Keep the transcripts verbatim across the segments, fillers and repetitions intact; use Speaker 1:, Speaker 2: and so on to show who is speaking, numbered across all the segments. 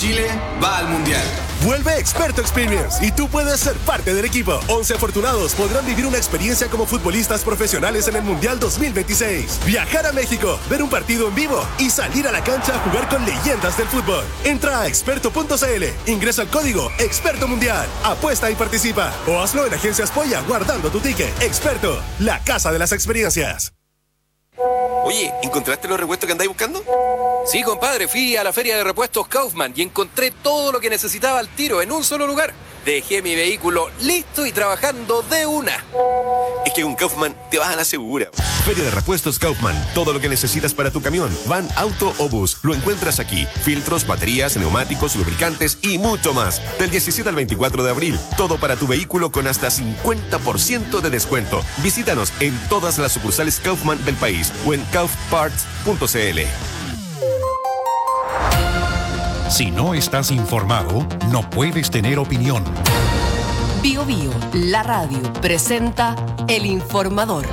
Speaker 1: Chile va al Mundial.
Speaker 2: Vuelve Experto Experience y tú puedes ser parte del equipo. once afortunados podrán vivir una experiencia como futbolistas profesionales en el Mundial dos mil veintiséis. Viajar a México, ver un partido en vivo y salir a la cancha a jugar con leyendas del fútbol. Entra a experto punto c l, ingresa el código Experto Mundial, apuesta y participa. O hazlo en Agencias Polla guardando tu ticket. Experto, la casa de las experiencias.
Speaker 3: Oye, ¿encontraste los repuestos que andáis buscando?
Speaker 4: Sí, compadre, fui a la feria de repuestos Kaufman y encontré todo lo que necesitaba al tiro en un solo lugar. Dejé mi vehículo listo y trabajando de una.
Speaker 3: Es que con Kaufman te vas a la segura.
Speaker 5: Feria de repuestos Kaufman. Todo lo que necesitas para tu camión, van, auto o bus, lo encuentras aquí. Filtros, baterías, neumáticos, lubricantes y mucho más. Del diecisiete al veinticuatro de abril. Todo para tu vehículo con hasta cincuenta por ciento de descuento. Visítanos en todas las sucursales Kaufman del país o en kauf parts punto c l.
Speaker 6: Si no estás informado, no puedes tener opinión.
Speaker 7: Bio Bio, la radio, presenta El Informador.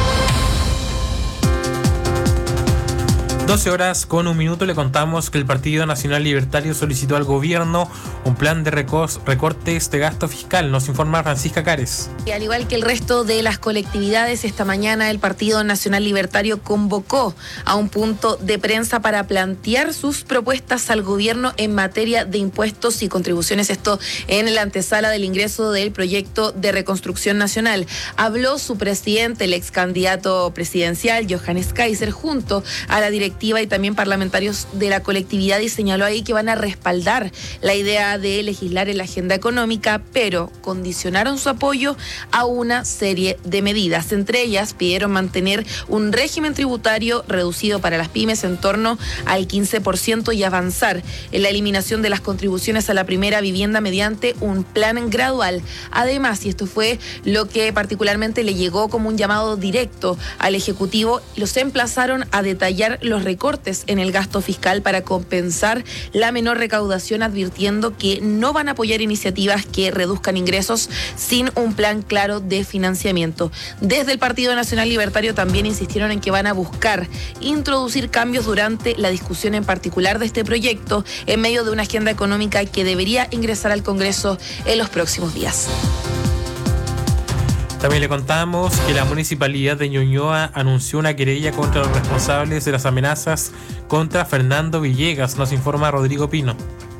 Speaker 8: doce horas con un minuto le contamos que el Partido Nacional Libertario solicitó al gobierno un plan de recos, recortes de gasto fiscal. Nos informa Francisca Cares.
Speaker 9: Y al igual que el resto de las colectividades, esta mañana el Partido Nacional Libertario convocó a un punto de prensa para plantear sus propuestas al gobierno en materia de impuestos y contribuciones. Esto en la antesala del ingreso del proyecto de reconstrucción nacional. Habló su presidente, el ex candidato presidencial, Johannes Kaiser, junto a la directiva y también parlamentarios de la colectividad, y señaló ahí que van a respaldar la idea de legislar en la agenda económica, pero condicionaron su apoyo a una serie de medidas. Entre ellas pidieron mantener un régimen tributario reducido para las pymes en torno al quince por ciento y avanzar en la eliminación de las contribuciones a la primera vivienda mediante un plan gradual. Además, y esto fue lo que particularmente le llegó como un llamado directo al Ejecutivo, los emplazaron a detallar los recortes en el gasto fiscal para compensar la menor recaudación, advirtiendo que no van a apoyar iniciativas que reduzcan ingresos sin un plan claro de financiamiento. Desde el Partido Nacional Libertario también insistieron en que van a buscar introducir cambios durante la discusión en particular de este proyecto en medio de una agenda económica que debería ingresar al Congreso en los próximos días.
Speaker 8: También le contamos que la Municipalidad de Ñuñoa anunció una querella contra los responsables de las amenazas contra Fernando Villegas. Nos informa Rodrigo Pino.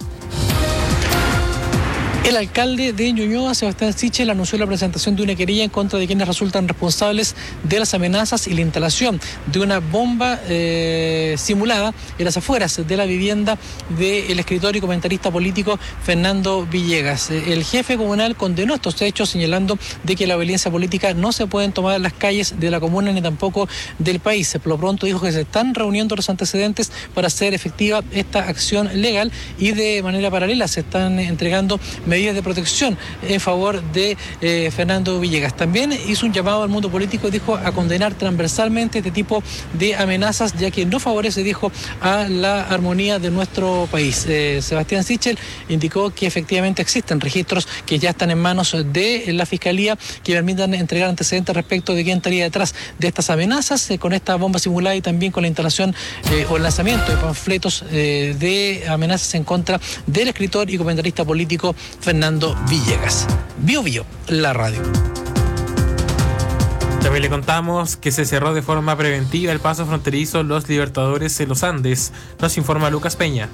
Speaker 10: El alcalde de Ñuñoa, Sebastián Sichel, anunció la presentación de una querella en contra de quienes resultan responsables de las amenazas y la instalación de una bomba eh, simulada en las afueras de la vivienda del escritor y comentarista político Fernando Villegas. El jefe comunal condenó estos hechos, señalando de que la violencia política no se pueden tomar en las calles de la comuna ni tampoco del país. Por lo pronto dijo que se están reuniendo los antecedentes para hacer efectiva esta acción legal, y de manera paralela se están entregando medidas de protección en favor de eh, Fernando Villegas. También hizo un llamado al mundo político, dijo, a condenar transversalmente este tipo de amenazas, ya que no favorece, dijo, a la armonía de nuestro país. Eh, Sebastián Sichel indicó que efectivamente existen registros que ya están en manos de la Fiscalía que permitan entregar antecedentes respecto de quién estaría detrás de estas amenazas, eh, con esta bomba simulada y también con la instalación eh, o el lanzamiento de panfletos eh, de amenazas en contra del escritor y comentarista político Fernando Villegas. Bio Bio, la radio.
Speaker 8: También le contamos que se cerró de forma preventiva el paso fronterizo Los Libertadores en los Andes. Nos informa Lucas Peña.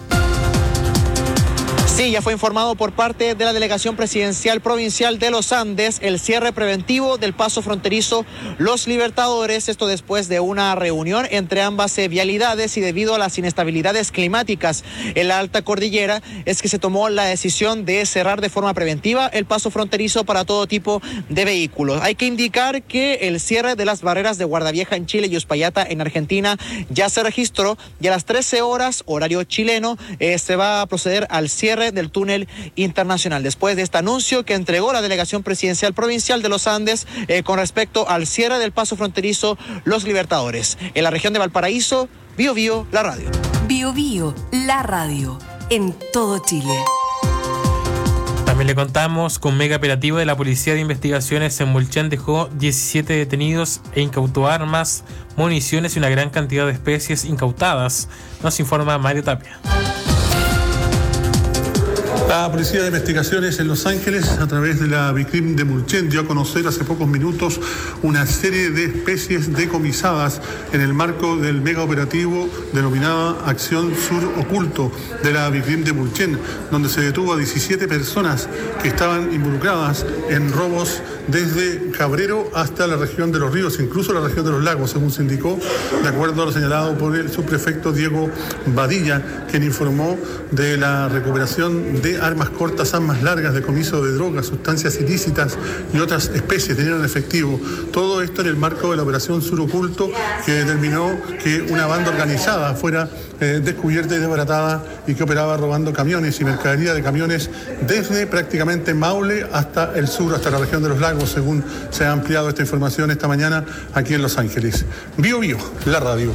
Speaker 11: Sí, ya fue informado por parte de la Delegación Presidencial Provincial de los Andes el cierre preventivo del paso fronterizo Los Libertadores, esto después de una reunión entre ambas vialidades, y debido a las inestabilidades climáticas en la alta cordillera es que se tomó la decisión de cerrar de forma preventiva el paso fronterizo para todo tipo de vehículos. Hay que indicar que el cierre de las barreras de Guardavieja en Chile y Uspallata en Argentina ya se registró, y a las trece horas, horario chileno, eh, se va a proceder al cierre del túnel internacional, después de este anuncio que entregó la Delegación Presidencial Provincial de los Andes eh, con respecto al cierre del paso fronterizo Los Libertadores. En la región de Valparaíso, Bio Bio, la radio.
Speaker 7: Bio Bio, la radio, en todo Chile.
Speaker 8: También le contamos que un mega operativo de la Policía de Investigaciones en Mulchen dejó diecisiete detenidos e incautó armas, municiones y una gran cantidad de especies incautadas. Nos informa Mario Tapia.
Speaker 1: La Policía de Investigaciones en Los Ángeles, a través de la Vicrim de Mulchen, dio a conocer hace pocos minutos una serie de especies decomisadas en el marco del mega operativo denominada Acción Sur Oculto de la Vicrim de Mulchen, donde se detuvo a diecisiete personas que estaban involucradas en robos desde Cabrero hasta la región de los ríos, incluso la región de los lagos, según se indicó, de acuerdo a lo señalado por el subprefecto Diego Badilla, quien informó de la recuperación de armas cortas, armas largas, decomiso de drogas, sustancias ilícitas y otras especies de dinero en efectivo. Todo esto en el marco de la Operación Sur Oculto, que determinó que una banda organizada fuera eh, descubierta y desbaratada y que operaba robando camiones y mercadería de camiones desde prácticamente Maule hasta el sur, hasta la región de los lagos, según se ha ampliado esta información esta mañana aquí en Los Ángeles. Bio Bio, la radio.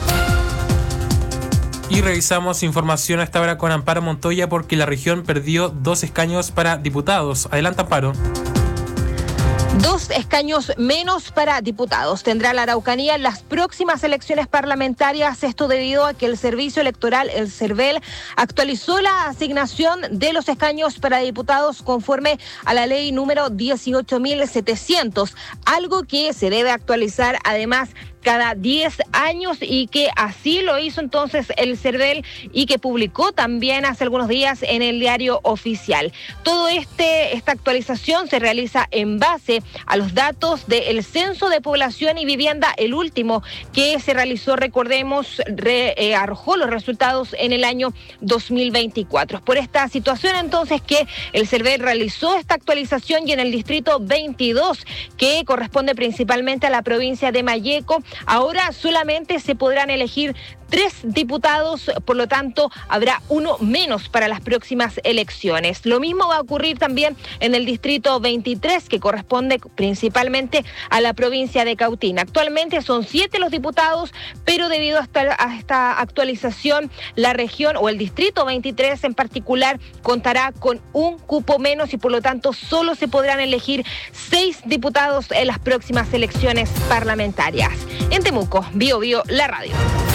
Speaker 8: Y revisamos información a esta hora con Amparo Montoya porque la región perdió dos escaños para diputados. Adelante, Amparo.
Speaker 12: Dos escaños menos para diputados tendrá la Araucanía en las próximas elecciones parlamentarias. Esto debido a que el Servicio Electoral, el CERVEL, actualizó la asignación de los escaños para diputados conforme a la ley número dieciocho mil setecientos, algo que se debe actualizar además cada diez años y que así lo hizo entonces el CERVEL y que publicó también hace algunos días en el Diario Oficial. Todo este esta actualización se realiza en base a los datos del Censo de Población y Vivienda, el último que se realizó, recordemos, re, eh, arrojó los resultados en el año dos mil veinticuatro. Por esta situación entonces que el CERVEL realizó esta actualización y en el distrito veintidós, que corresponde principalmente a la provincia de Malleco, ahora solamente se podrán elegir tres diputados, por lo tanto habrá uno menos para las próximas elecciones. Lo mismo va a ocurrir también en el distrito veintitrés, que corresponde principalmente a la provincia de Cautín. Actualmente son siete los diputados, pero debido a esta, a esta actualización, la región o el distrito veintitrés en particular contará con un cupo menos y por lo tanto solo se podrán elegir seis diputados en las próximas elecciones parlamentarias. En Temuco, Bio Bio, la radio.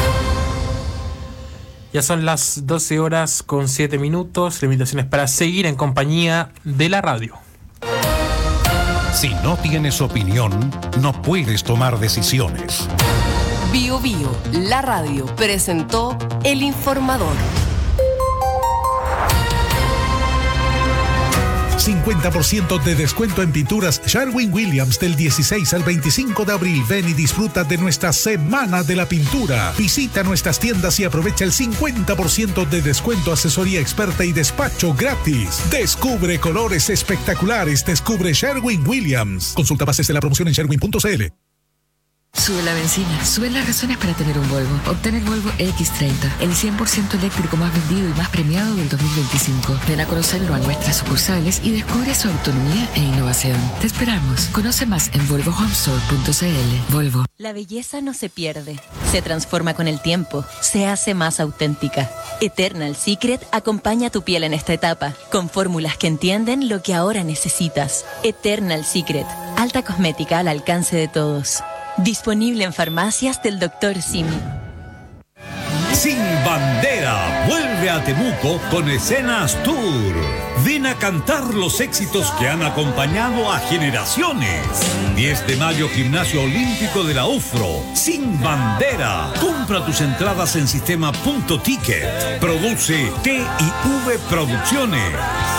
Speaker 8: Ya son las doce horas con siete minutos. La invitación es para seguir en compañía de la radio.
Speaker 6: Si no tienes opinión, no puedes tomar decisiones.
Speaker 7: Bio Bio, la radio, presentó El Informador.
Speaker 13: cincuenta por ciento de descuento en pinturas Sherwin-Williams del dieciséis al veinticinco de abril. Ven y disfruta de nuestra Semana de la Pintura. Visita nuestras tiendas y aprovecha el cincuenta por ciento de descuento, asesoría experta y despacho gratis. Descubre colores espectaculares. Descubre Sherwin-Williams. Consulta bases de la promoción en sherwin punto c l.
Speaker 14: Sube la benzina, suben las razones para tener un Volvo. Obtén el Volvo equis treinta, el cien por ciento eléctrico más vendido y más premiado del dos mil veinticinco. Ven a conocerlo a nuestras sucursales y descubre su autonomía e innovación. Te esperamos. Conoce más en volvo home store punto c l. Volvo.
Speaker 15: La belleza no se pierde, se transforma con el tiempo, se hace más auténtica. Eternal Secret acompaña tu piel en esta etapa, con fórmulas que entienden lo que ahora necesitas. Eternal Secret, alta cosmética al alcance de todos. Disponible en farmacias del doctor Simi.
Speaker 16: Sin Bandera vuelve a Temuco con Escenas Tour. Ven a cantar los éxitos que han acompañado a generaciones. diez de mayo, Gimnasio Olímpico de la UFRO. Sin Bandera. Compra tus entradas en sistema punto ticket. Produce T y V Producciones.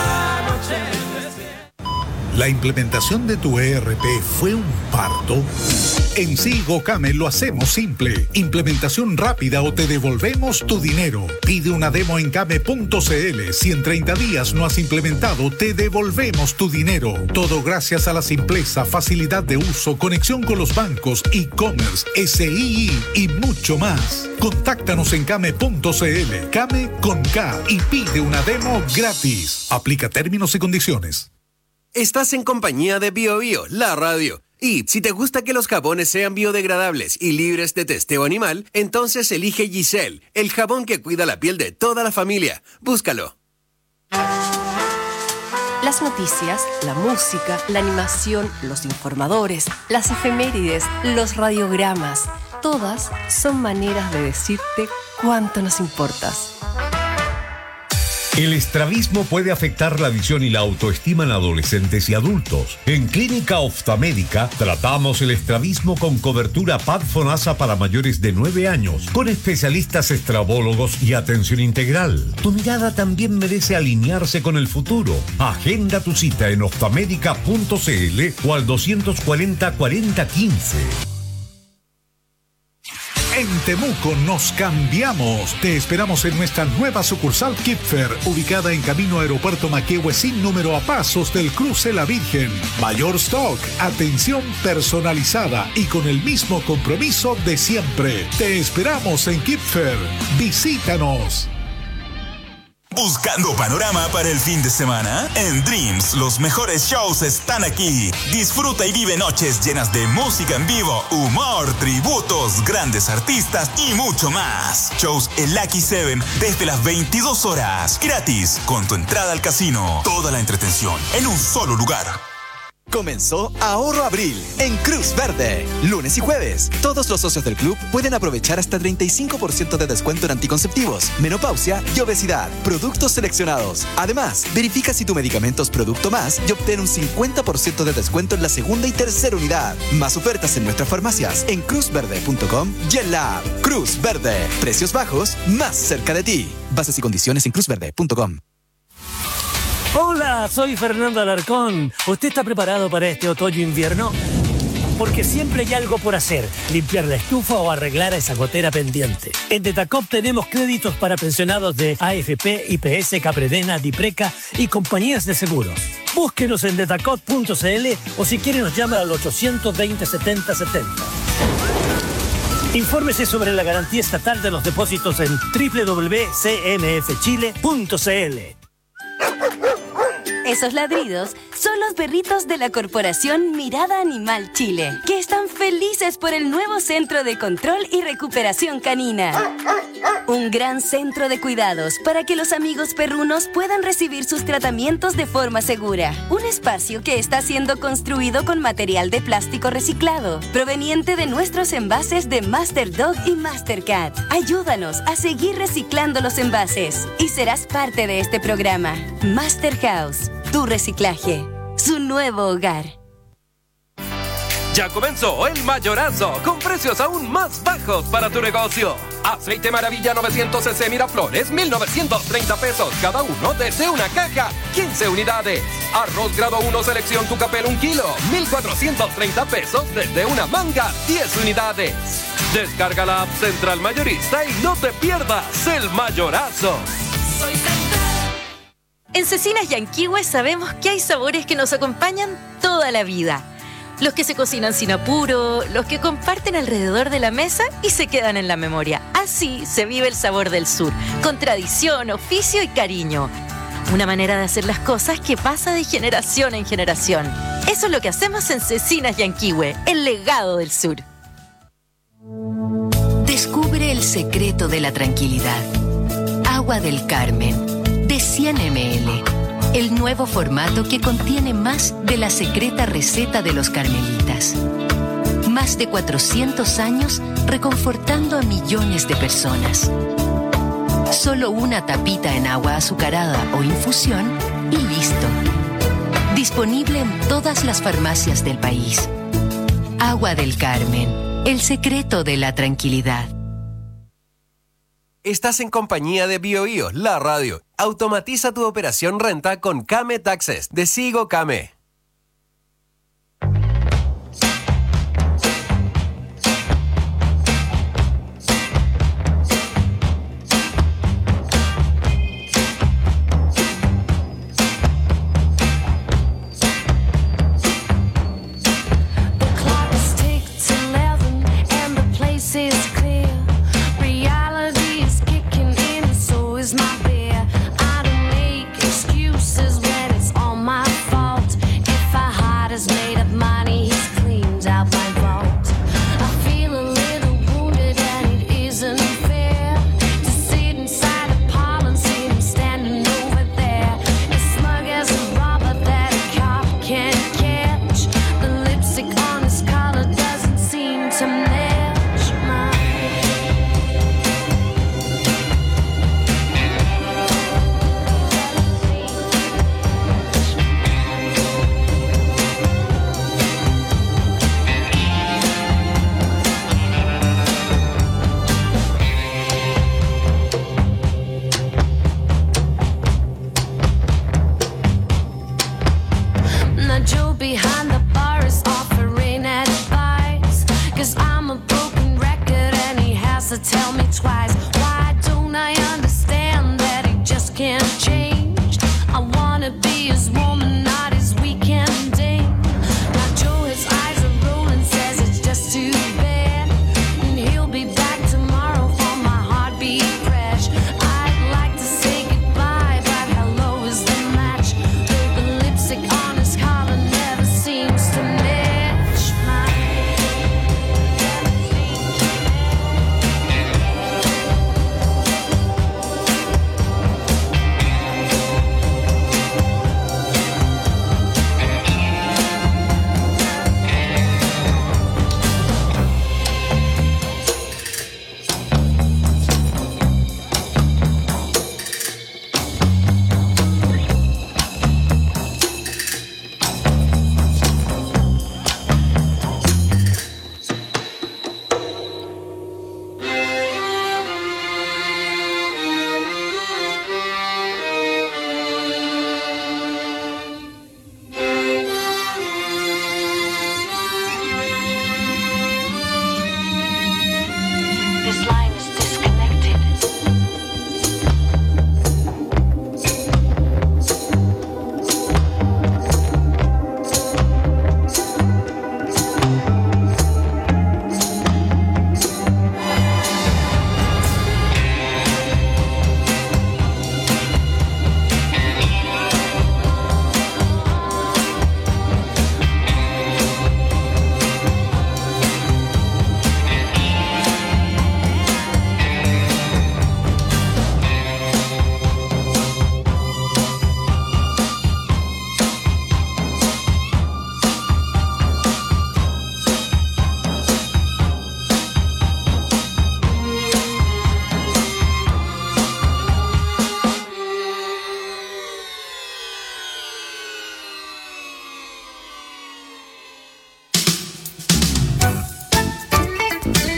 Speaker 13: ¿La implementación de tu E R P fue un parto? En Sigocame lo hacemos simple. Implementación rápida o te devolvemos tu dinero. Pide una demo en came punto c l. Si en treinta días no has implementado, te devolvemos tu dinero. Todo gracias a la simpleza, facilidad de uso, conexión con los bancos, e-commerce, S I I y mucho más. Contáctanos en came punto c l. Came con K y pide una demo gratis. Aplica términos y condiciones.
Speaker 17: Estás en compañía de Bio Bio, la radio. Y si te gusta que los jabones sean biodegradables y libres de testeo animal, entonces elige Giselle, el jabón que cuida la piel de toda la familia. Búscalo.
Speaker 7: Las noticias, la música, la animación, los informadores, las efemérides, los radiogramas, todas son maneras de decirte cuánto nos importas.
Speaker 16: El estrabismo puede afectar la visión y la autoestima en adolescentes y adultos. En Clínica Oftalmédica tratamos el estrabismo con cobertura P A D FONASA para mayores de nueve años, con especialistas estrabólogos y atención integral. Tu mirada también merece alinearse con el futuro. Agenda tu cita en oftamedica punto c l o al doscientos cuarenta, cuarenta, quince.
Speaker 13: En Temuco nos cambiamos. Te esperamos en nuestra nueva sucursal Kipfer, ubicada en camino Aeropuerto Maquehue sin número a pasos del cruce La Virgen. Mayor stock, atención personalizada y con el mismo compromiso de siempre. Te esperamos en Kipfer. Visítanos.
Speaker 18: ¿Buscando panorama para el fin de semana? En Dreams, los mejores shows están aquí. Disfruta y vive noches llenas de música en vivo, humor, tributos, grandes artistas y mucho más. Shows en Lucky Seven desde las veintidós horas. Gratis, con tu entrada al casino. Toda la entretención en un solo lugar.
Speaker 19: Comenzó Ahorro Abril en Cruz Verde. Lunes y jueves, todos los socios del club pueden aprovechar hasta treinta y cinco por ciento de descuento en anticonceptivos, menopausia y obesidad. Productos seleccionados. Además, verifica si tu medicamento es Producto Más y obtén un cincuenta por ciento de descuento en la segunda y tercera unidad. Más ofertas en nuestras farmacias en cruz verde punto com y en la app. Cruz Verde. Precios bajos, más cerca de ti. Bases y condiciones en cruz verde punto com.
Speaker 20: Hola, soy Fernando Alarcón. ¿Usted está preparado para este otoño-invierno? Porque siempre hay algo por hacer, limpiar la estufa o arreglar esa gotera pendiente. En Detacop tenemos créditos para pensionados de A F P, I P S, Capredena, Dipreca y compañías de seguros. Búsquenos en detacop punto c l o si quiere nos llama al ochocientos veinte, setenta, setenta. Infórmese sobre la garantía estatal de los depósitos en doble u doble u doble u punto c m f chile punto c l.
Speaker 21: Esos ladridos son los perritos de la Corporación Mirada Animal Chile, que están felices por el nuevo Centro de Control y Recuperación Canina. Un gran centro de cuidados para que los amigos perrunos puedan recibir sus tratamientos de forma segura. Un espacio que está siendo construido con material de plástico reciclado, proveniente de nuestros envases de Master Dog y Master Cat. Ayúdanos a seguir reciclando los envases y serás parte de este programa. Master House. Tu reciclaje, su nuevo hogar.
Speaker 4: Ya comenzó el Mayorazo, con precios aún más bajos para tu negocio. Aceite Maravilla novecientos cc Miraflores, mil novecientos treinta pesos cada uno desde una caja, quince unidades. Arroz grado uno selección Tucapel un kilo, mil cuatrocientos treinta pesos desde una manga, diez unidades. Descarga la app Central Mayorista y no te pierdas el Mayorazo.
Speaker 21: Soy En Cecinas Yanquihue sabemos que hay sabores que nos acompañan toda la vida. Los que se cocinan sin apuro, los que comparten alrededor de la mesa y se quedan en la memoria. Así se vive el sabor del sur, con tradición, oficio y cariño. Una manera de hacer las cosas que pasa de generación en generación. Eso es lo que hacemos en Cecinas Yanquihue, el legado del sur.
Speaker 22: Descubre el secreto de la tranquilidad. Agua del Carmen. De cien mililitros, el nuevo formato que contiene más de la secreta receta de los carmelitas. Más de cuatrocientos años reconfortando a millones de personas. Solo una tapita en agua azucarada o infusión y listo. Disponible en todas las farmacias del país. Agua del Carmen, el secreto de la tranquilidad.
Speaker 17: Estás en compañía de BioBio, la radio. Automatiza tu operación renta con Kame Taxes de Sigo Kame.
Speaker 23: My bed, I don't make excuses when it's all my fault.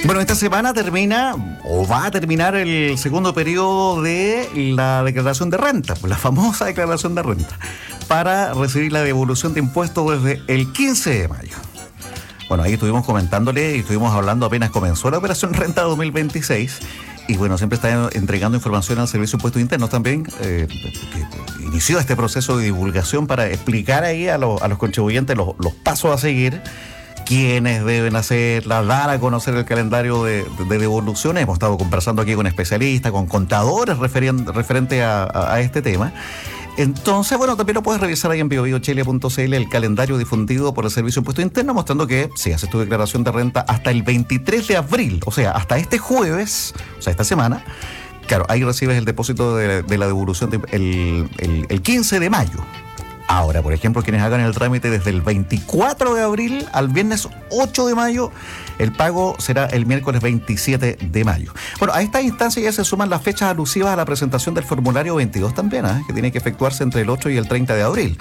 Speaker 2: Bueno, esta semana termina o va a terminar el segundo periodo de la declaración de renta, la famosa declaración de renta, para recibir la devolución de impuestos desde el quince de mayo. Bueno, ahí estuvimos comentándole y estuvimos hablando apenas comenzó la operación Renta dos mil veintiséis. Y bueno, siempre está entregando información al Servicio de Impuestos Internos también, eh, que inició este proceso de divulgación para explicar ahí a, lo, a los contribuyentes los, los pasos a seguir, quiénes deben hacerla, dar a conocer el calendario de, de, de devoluciones. Hemos estado conversando aquí con especialistas, con contadores referente, referente a, a, a este tema. Entonces, bueno, también lo puedes revisar ahí en bio bio chile punto c l, el calendario difundido por el Servicio de Impuestos Internos, mostrando que si haces tu declaración de renta hasta el veintitrés de abril, o sea, hasta este jueves, o sea, esta semana, claro, ahí recibes el depósito de, de la devolución de, el, el, el quince de mayo. Ahora, por ejemplo, quienes hagan el trámite desde el veinticuatro de abril al viernes ocho de mayo, el pago será el miércoles veintisiete de mayo. Bueno, a esta instancia ya se suman las fechas alusivas a la presentación del formulario veintidós también, ¿eh? que tiene que efectuarse entre el ocho y el treinta de abril.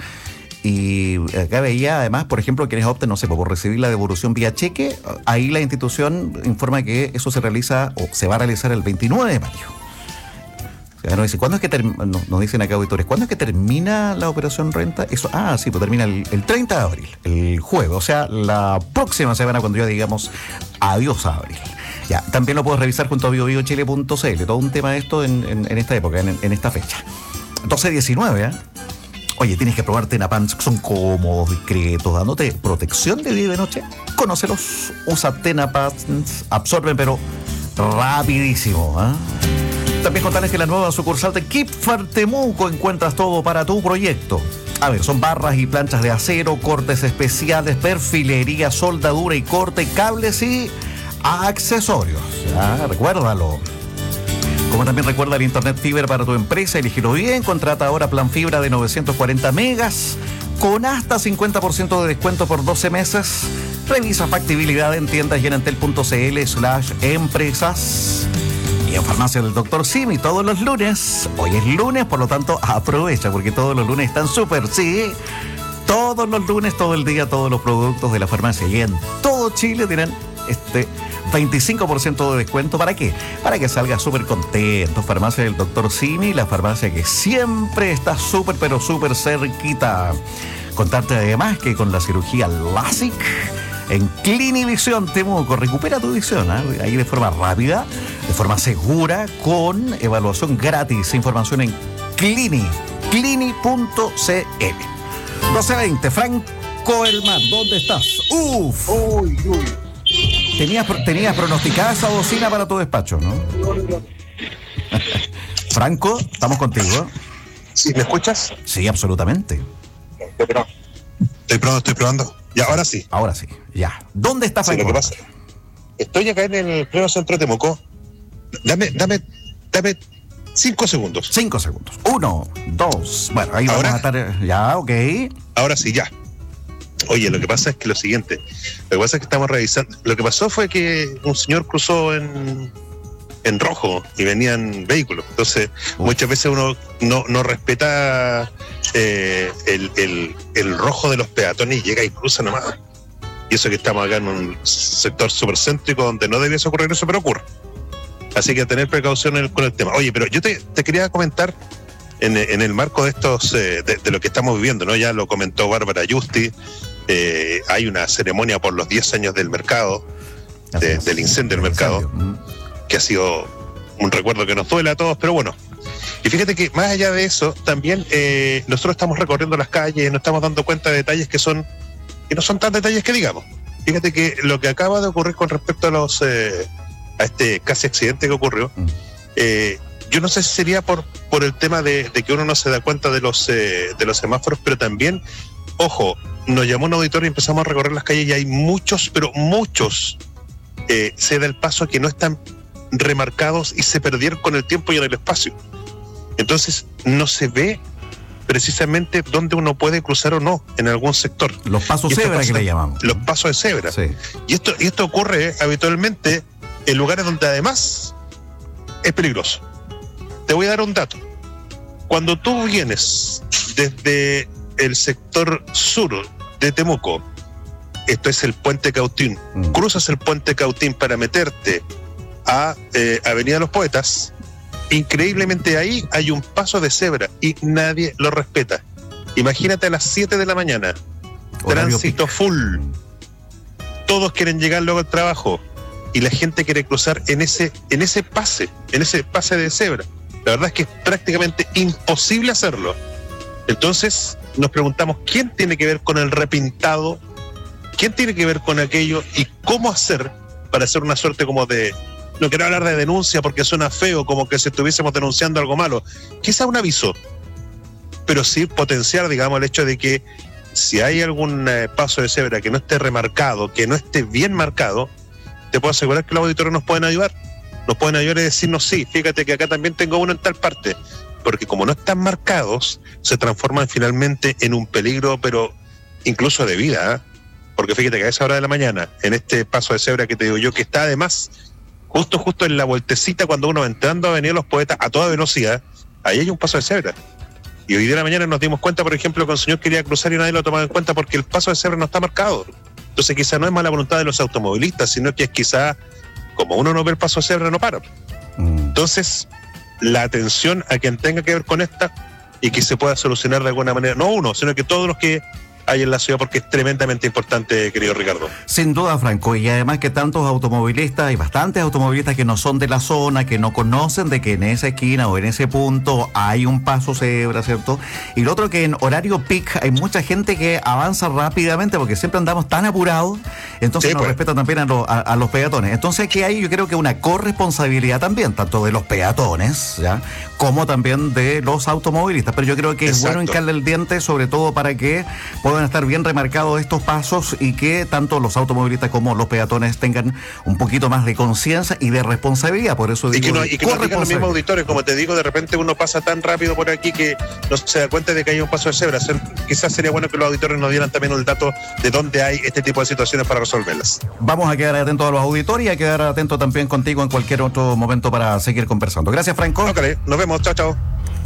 Speaker 2: Y acá veía, además, por ejemplo, quienes opten, no sé, por recibir la devolución vía cheque, ahí la institución informa que eso se realiza o se va a realizar el veintinueve de mayo. Nos dice, ¿cuándo es que term- no, nos dicen acá auditores, ¿cuándo es que termina la operación renta? Eso, ah, sí, pues termina el, el treinta de abril, el jueves, o sea, la próxima semana cuando ya digamos adiós a abril. Ya, también lo puedes revisar junto a bio bio chile punto c l, todo un tema de esto en, en, en esta época, en, en esta fecha. doce diecinueve, ¿eh? Oye, tienes que probar Tenapants, son cómodos, discretos, dándote protección de día y de noche. Conócelos, usa Tenapants, absorben, pero rapidísimo, ¿eh? También contarles que en la nueva sucursal de Kipfar Temuco encuentras todo para tu proyecto. A ver, son barras y planchas de acero, cortes especiales, perfilería, soldadura y corte, cables y accesorios. Ya, recuérdalo. Como también recuerda el internet fibra para tu empresa, elígelo bien, contrata ahora plan fibra de novecientos cuarenta megas con hasta cincuenta por ciento de descuento por doce meses. Revisa factibilidad en tiendas y en entel punto c l slash empresas. Y en Farmacia del Doctor Simi todos los lunes. Hoy es lunes, por lo tanto aprovecha porque todos los lunes están súper, sí. Todos los lunes, todo el día, todos los productos de la farmacia y en todo Chile tienen este veinticinco por ciento de descuento. ¿Para qué? Para que salga súper contento. Farmacia del Doctor Simi, la farmacia que siempre está súper, pero súper cerquita. Contarte además que con la cirugía LASIK en Clinivisión Temuco, recupera tu visión, ¿eh? Ahí de forma rápida, de forma segura, con evaluación gratis. Información en Clini, clini punto c l. doce veinte, Franco Elmar, ¿dónde estás? Uf. Uy, uy. Tenías, tenías pronosticada esa bocina para tu despacho, ¿no? Franco, estamos contigo.
Speaker 3: ¿Sí, me escuchas?
Speaker 2: Sí, absolutamente.
Speaker 3: Estoy probando, estoy probando, estoy probando. Ya, ahora sí.
Speaker 2: Ahora sí, ya. ¿Dónde está Franco?
Speaker 3: Sí, lo que pasa, estoy acá en el pleno centro de Temuco. Dame, dame, dame cinco segundos.
Speaker 2: Cinco segundos. Uno, dos. Bueno, ahí
Speaker 3: ¿Ahora?
Speaker 2: vamos a estar. Ya, ok.
Speaker 3: Ahora sí, ya. Oye, lo que pasa es que lo siguiente. Lo que pasa es que estamos revisando. Lo que pasó fue que un señor cruzó en, en rojo y venían vehículos. Entonces, Uf. muchas veces uno no, no respeta eh, el, el, el rojo de los peatones y llega y cruza nomás. Y eso que estamos acá en un sector súper céntrico donde no debiese ocurrir eso, pero ocurre. Así que tener precaución con el tema. Oye, pero yo te, te quería comentar en, en el marco de estos eh, de, de lo que estamos viviendo, ¿no? Ya lo comentó Bárbara Justi. Eh, hay una ceremonia por los diez años del mercado, de, del incendio del mercado, que ha sido un recuerdo que nos duele a todos, pero bueno. Y fíjate que más allá de eso, también eh, nosotros estamos recorriendo las calles, nos estamos dando cuenta de detalles que son que no son tan detalles que digamos. Fíjate que lo que acaba de ocurrir con respecto a los eh, a este casi accidente que ocurrió, eh, yo no sé si sería por por el tema de, de que uno no se da cuenta de los eh, de los semáforos, pero también, ojo, nos llamó un auditor y empezamos a recorrer las calles y hay muchos, pero muchos eh, se da el paso que no están remarcados y se perdieron con el tiempo y en el espacio. Entonces no se ve precisamente dónde uno puede cruzar o no en algún sector.
Speaker 2: Los pasos cebra que le llamamos.
Speaker 3: Los pasos de cebra. Sí. Y esto, y esto ocurre eh, habitualmente en lugares donde además es peligroso. Te voy a dar un dato. Cuando tú vienes desde el sector sur de Temuco esto es el puente Cautín, mm. cruzas el puente Cautín para meterte a eh, Avenida Los Poetas, increíblemente ahí hay un paso de cebra y nadie lo respeta. Imagínate a las siete de la mañana, horario tránsito pico. Full, todos quieren llegar luego al trabajo y la gente quiere cruzar en ese, en ese pase, en ese pase de cebra. La verdad es que es prácticamente imposible hacerlo. Entonces nos preguntamos quién tiene que ver con el repintado, quién tiene que ver con aquello y cómo hacer para hacer una suerte como de, no quiero hablar de denuncia porque suena feo, como que si estuviésemos denunciando algo malo, quizá un aviso, pero sí potenciar, digamos, el hecho de que si hay algún eh, paso de cebra que no esté remarcado, que no esté bien marcado, te puedo asegurar que los auditores nos pueden ayudar. Nos pueden ayudar y decirnos, sí, fíjate que acá también tengo uno en tal parte. Porque como no están marcados, se transforman finalmente en un peligro, pero incluso de vida. ¿eh? Porque fíjate que a esa hora de la mañana, en este paso de cebra que te digo yo, que está además justo, justo en la vueltecita cuando uno va entrando a Avenida Los Poetas a toda velocidad, ahí hay un paso de cebra. Y hoy día de la mañana nos dimos cuenta, por ejemplo, que un señor quería cruzar y nadie lo tomaba en cuenta porque el paso de cebra no está marcado. Entonces quizá no es mala voluntad de los automovilistas, sino que es quizá, como uno no ve el paso de cebra, no para. Mm. Entonces, la atención a quien tenga que ver con esta y que se pueda solucionar de alguna manera, no uno, sino que todos los que hay en la ciudad, porque es tremendamente importante, querido Ricardo.
Speaker 2: Sin duda, Franco, y además que tantos automovilistas, hay bastantes automovilistas que no son de la zona, que no conocen de que en esa esquina o en ese punto hay un paso cebra, ¿cierto? Y lo otro que en horario peak hay mucha gente que avanza rápidamente porque siempre andamos tan apurados, entonces sí, no pues. respetan también a, lo, a, a los peatones. Entonces aquí hay, yo creo que una corresponsabilidad también, tanto de los peatones, ¿ya?, como también de los automovilistas, pero yo creo que Exacto. es bueno hincarle el diente, sobre todo para que puedan estar bien remarcados estos pasos y que tanto los automovilistas como los peatones tengan un poquito más de conciencia y de responsabilidad. Por eso digo,
Speaker 3: y que no, y que no digan los mismos auditores, como te digo, de repente uno pasa tan rápido por aquí que no se da cuenta de que hay un paso de cebra. Quizás sería bueno que los auditores nos dieran también el dato de dónde hay este tipo de situaciones para resolverlas.
Speaker 2: Vamos a quedar atentos a los auditores y a quedar atentos también contigo en cualquier otro momento para seguir conversando. Gracias, Franco.
Speaker 3: Okay, nos vemos, chao, chao.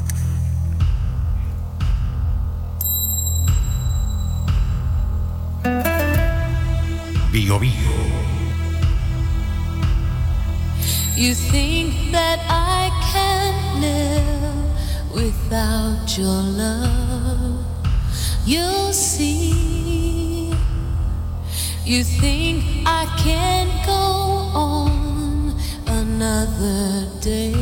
Speaker 6: Bio Bio.
Speaker 5: You think that I can live without your love. You'll see. You think I can't go on another day.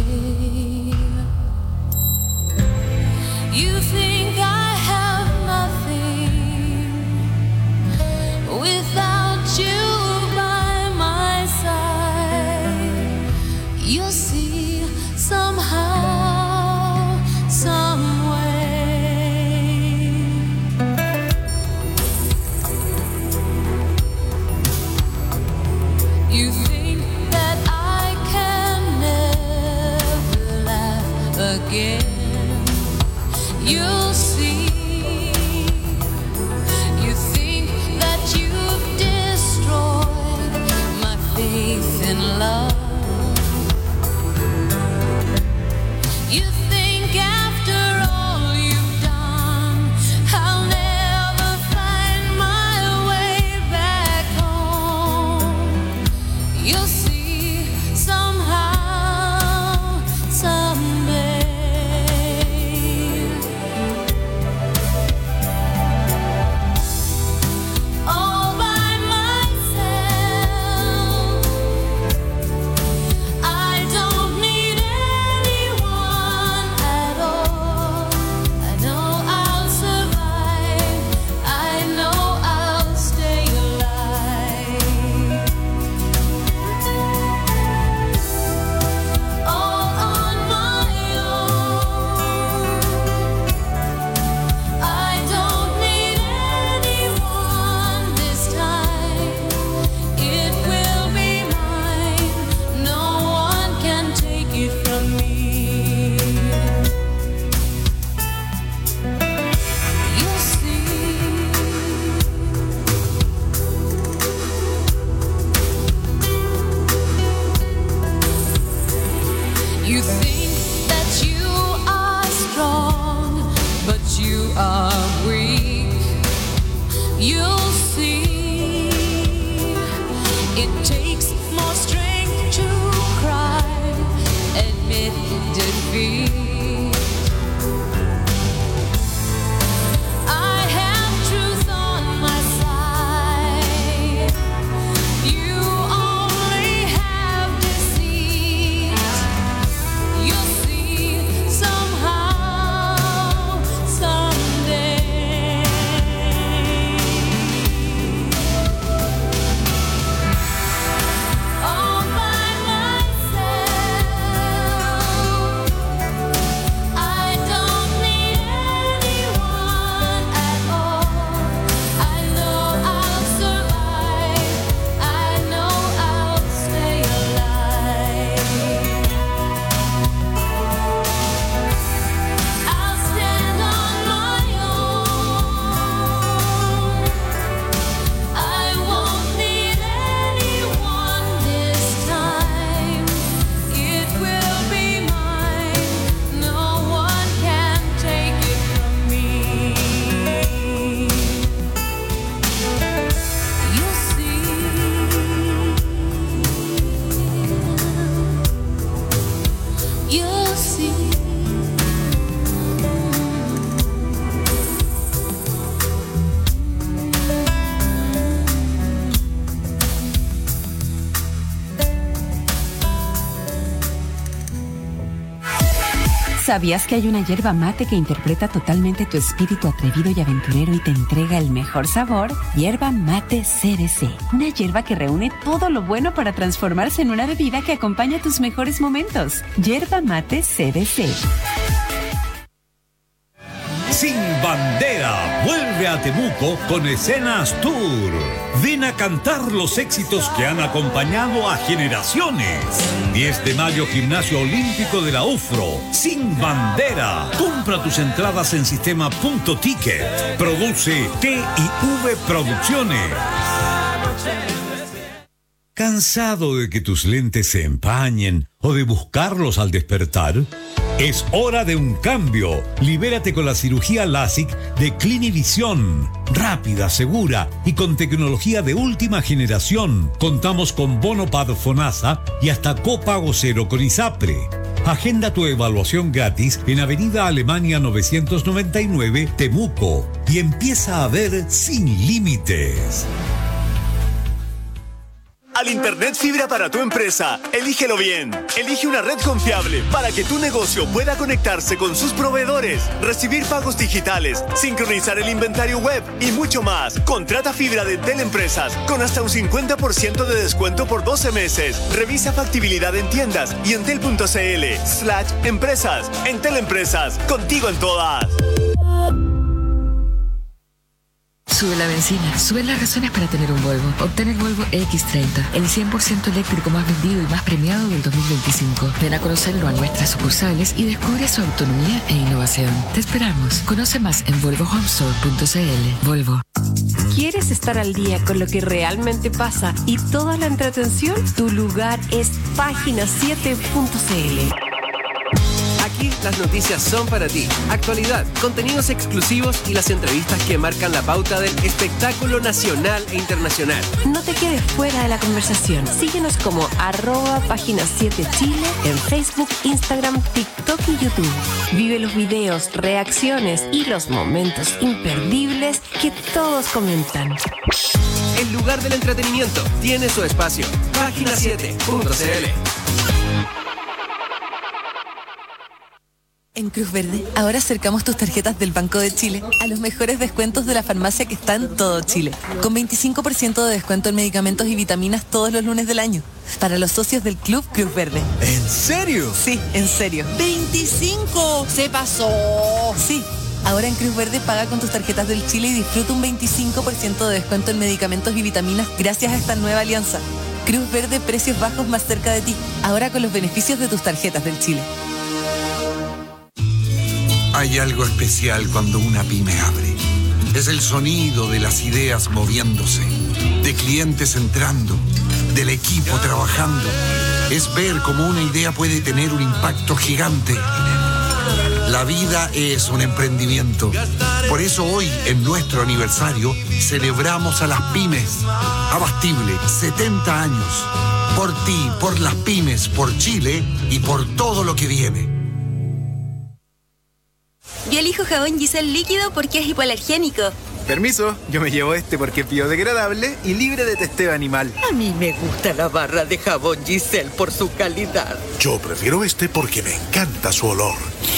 Speaker 5: You think I have nothing without you by my side. You'll see somehow, some way. You think that I can never laugh again. You'll see. You think that you've destroyed my faith in love. You think after all you've done, I'll never find my way back home. You'll see somehow, someday. You think that you are strong, but you are weak. You'll see.
Speaker 9: ¿Sabías que hay una hierba mate que interpreta totalmente tu espíritu atrevido y aventurero y te entrega el mejor sabor? Hierba mate C B C. Una hierba que reúne todo lo bueno para transformarse en una bebida que acompaña tus mejores momentos. Hierba mate C B C.
Speaker 16: Sin Bandera vuelve a Temuco con Escenas Tour. Ven a cantar los éxitos que han acompañado a generaciones. diez de mayo, Gimnasio Olímpico de la UFRO. Sin Bandera. Compra tus entradas en sistema punto ticket. Produce T y V Producciones. ¿Cansado de que tus lentes se empañen o de buscarlos al despertar? Es hora de un cambio. Libérate con la cirugía LASIK de Clinivision. Rápida, segura y con tecnología de última generación. Contamos con Bonopad Fonasa y hasta copago cero con ISAPRE. Agenda tu evaluación gratis en Avenida Alemania novecientos noventa y nueve, Temuco, y empieza a ver sin límites.
Speaker 10: Al Internet fibra para tu empresa, elígelo bien. Elige una red confiable para que tu negocio pueda conectarse con sus proveedores, recibir pagos digitales, sincronizar el inventario web y mucho más. Contrata fibra de Entel Empresas con hasta un cincuenta por ciento de descuento por doce meses. Revisa factibilidad en tiendas y entel punto cl slash empresas. Entel Empresas, contigo en todas.
Speaker 14: Sube la benzina, sube las razones para tener un Volvo. Obtén el Volvo X treinta, el cien por ciento eléctrico más vendido y más premiado del dos mil veinticinco. Ven a conocerlo a nuestras sucursales y descubre su autonomía e innovación. Te esperamos. Conoce más en volvo home store punto cl. Volvo.
Speaker 7: ¿Quieres estar al día con lo que realmente pasa y toda la entretención? Tu lugar es página siete punto cl.
Speaker 17: Aquí las noticias son para ti. Actualidad, contenidos exclusivos y las entrevistas que marcan la pauta del espectáculo nacional e internacional.
Speaker 7: No te quedes fuera de la conversación. Síguenos como arroba página siete Chile en Facebook, Instagram, TikTok y YouTube. Vive los videos, reacciones y los momentos imperdibles que todos comentan.
Speaker 17: El lugar del entretenimiento tiene su espacio. página siete punto cl.
Speaker 23: En Cruz Verde, ahora acercamos tus tarjetas del Banco de Chile a los mejores descuentos de la farmacia que está en todo Chile. Con veinticinco por ciento de descuento en medicamentos y vitaminas todos los lunes del año. Para los socios del Club Cruz Verde.
Speaker 24: ¿En serio?
Speaker 23: Sí, en serio.
Speaker 24: ¡veinticinco! ¡Se pasó!
Speaker 23: Sí. Ahora en Cruz Verde paga con tus tarjetas del Chile y disfruta un veinticinco por ciento de descuento en medicamentos y vitaminas gracias a esta nueva alianza. Cruz Verde, precios bajos más cerca de ti. Ahora con los beneficios de tus tarjetas del Chile.
Speaker 25: Hay algo especial cuando una pyme abre. Es el sonido de las ideas moviéndose, de clientes entrando, del equipo trabajando. Es ver cómo una idea puede tener un impacto gigante. La vida es un emprendimiento. Por eso hoy, en nuestro aniversario, celebramos a las pymes. Abastible, setenta años. Por ti, por las pymes, por Chile y por todo lo que viene.
Speaker 21: Yo elijo jabón Giselle líquido porque es hipoalergénico.
Speaker 26: Permiso, yo me llevo este porque es biodegradable y libre de testeo animal.
Speaker 27: A mí me gusta la barra de jabón Giselle por su calidad.
Speaker 28: Yo prefiero este porque me encanta su olor.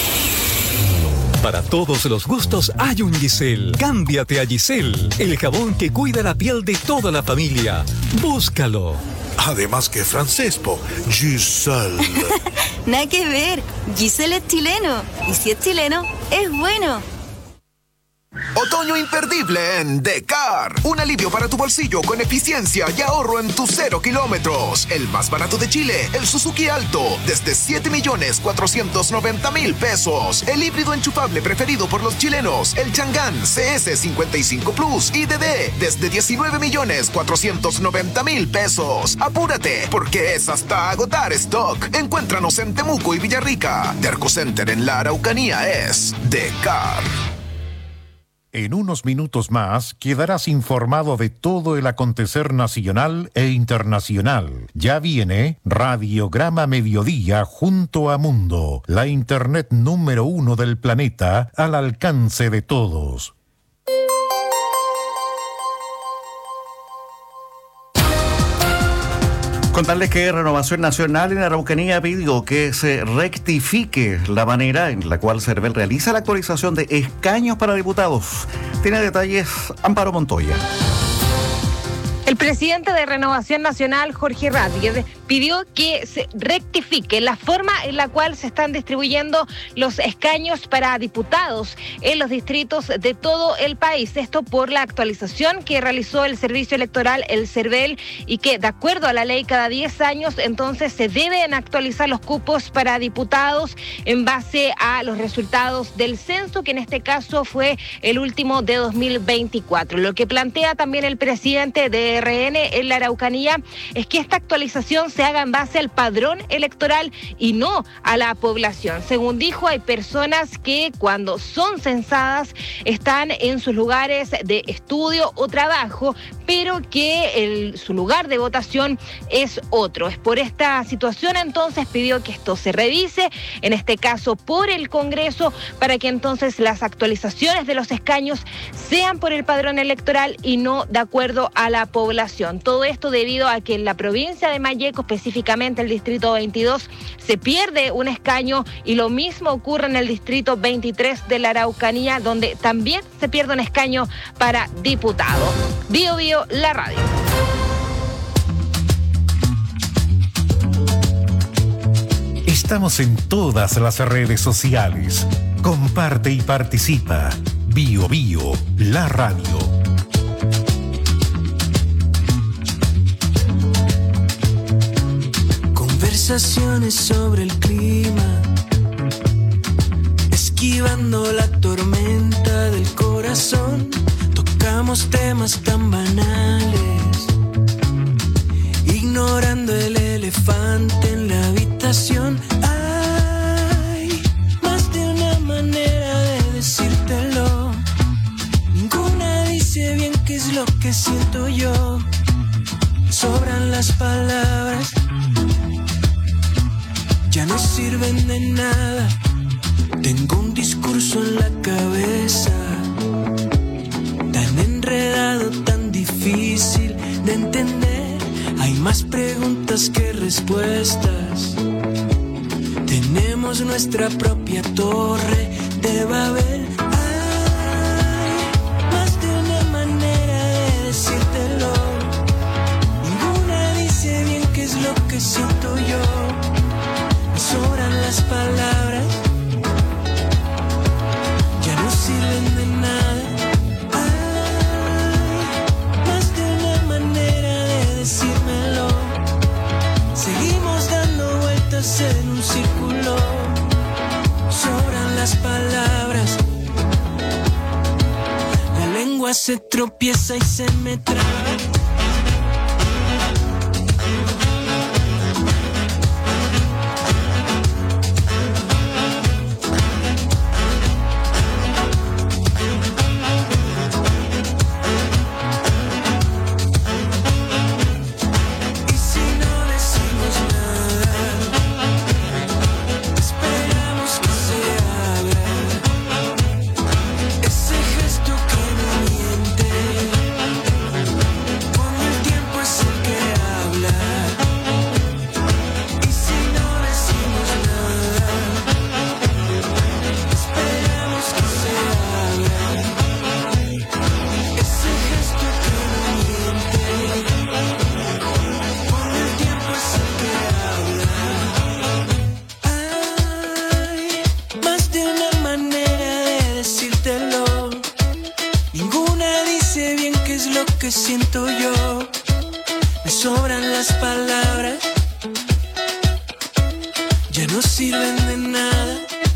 Speaker 29: Para todos los gustos hay un Giselle. Cámbiate a Giselle, el jabón que cuida la piel de toda la familia. Búscalo.
Speaker 28: Además que francés, po. Giselle.
Speaker 21: Nada que ver. Giselle es chileno. Y si es chileno, es bueno.
Speaker 30: Otoño imperdible en Decar. Un alivio para tu bolsillo con eficiencia y ahorro en tus cero kilómetros. El más barato de Chile, el Suzuki Alto, desde siete millones cuatrocientos noventa mil pesos. El híbrido enchufable preferido por los chilenos, el Chang'an C S cincuenta y cinco Plus I D D, desde diecinueve millones cuatrocientos noventa mil pesos. Apúrate, porque es hasta agotar stock. Encuéntranos en Temuco y Villarrica. Derco Center en la Araucanía es Decar.
Speaker 13: En unos minutos más quedarás informado de todo el acontecer nacional e internacional. Ya viene Radiograma Mediodía junto a Mundo, la internet número uno del planeta al alcance de todos.
Speaker 2: Contarles que Renovación Nacional en Araucanía pidió que se rectifique la manera en la cual Cervel realiza la actualización de escaños para diputados. Tiene detalles Amparo Montoya.
Speaker 1: El presidente de Renovación Nacional, Jorge Ratzinger, pidió que se rectifique la forma en la cual se están distribuyendo los escaños para diputados en los distritos de todo el país. Esto por la actualización que realizó el Servicio Electoral, el Cervel, y que de acuerdo a la ley cada diez años entonces se deben actualizar los cupos para diputados en base a los resultados del censo, que en este caso fue el último de dos mil veinticuatro. Lo que plantea también el presidente de R N en la Araucanía es que esta actualización se haga en base al padrón electoral y no a la población. Según dijo, hay personas que cuando son censadas están en sus lugares de estudio o trabajo, pero que el, su lugar de votación es otro. Es por esta situación entonces pidió que esto se revise, en este caso por el Congreso, para que entonces las actualizaciones de los escaños sean por el padrón electoral y no de acuerdo a la población. Todo esto debido a que en la provincia de Malleco, específicamente el distrito veintidós, se pierde un escaño, y lo mismo ocurre en el distrito veintitrés de la Araucanía, donde también se pierde un escaño para diputado. Bio Bio, la radio.
Speaker 6: Estamos en todas las redes sociales. Comparte y participa. Bio Bio, la radio.
Speaker 4: Conversaciones sobre el clima, esquivando la tormenta del corazón. Tocamos temas tan banales, ignorando el elefante en la habitación. Hay más de una manera de decírtelo. Ninguna dice bien qué es lo que siento yo. Sobran las palabras, ya no sirven de nada. Tengo un discurso en la cabeza, tan enredado, tan difícil de entender. Hay más preguntas que respuestas. Tenemos nuestra propia torre de Babel. Hay más de una manera de decírtelo. Ninguna dice bien qué es lo que siento yo. Sobran las palabras, ya no sirven de nada. Hay más de una manera de decírmelo. Seguimos dando vueltas en un círculo. Sobran las palabras, la lengua se tropieza y se me traba. Siento yo, me sobran las palabras, ya no sirven de nada.